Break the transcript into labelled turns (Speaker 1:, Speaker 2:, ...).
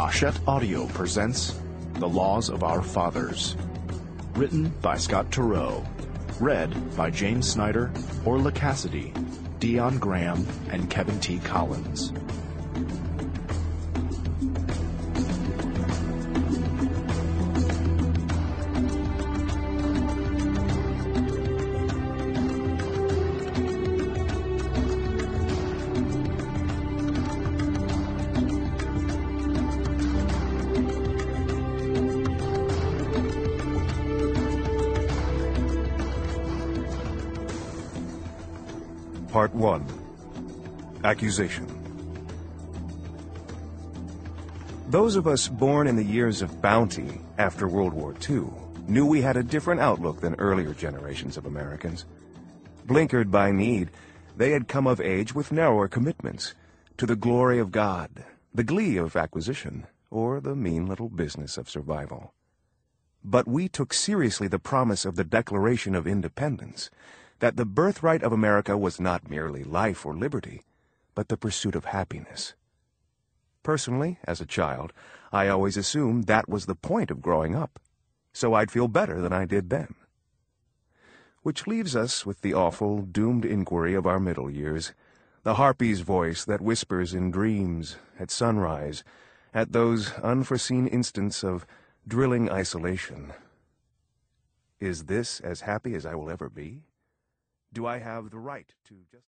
Speaker 1: Hachette Audio presents The Laws of Our Fathers. Written by Scott Turow. Read by James Snyder, Orla Cassidy, Dion Graham, and Kevin T. Collins.
Speaker 2: Part 1. Accusation. Those of us born in the years of bounty after World War II knew we had a different outlook than earlier generations of Americans. Blinkered by need, they had come of age with narrower commitments to the glory of God, the glee of acquisition, or the mean little business of survival. But we took seriously the promise of the Declaration of Independence, that the birthright of America was not merely life or liberty, but the pursuit of happiness. Personally, as a child, I always assumed that was the point of growing up, so I'd feel better than I did then. Which leaves us with the awful, doomed inquiry of our middle years, the harpy's voice that whispers in dreams, at sunrise, at those unforeseen instants of drilling isolation. Is this as happy as I will ever be? Do I have the right to just...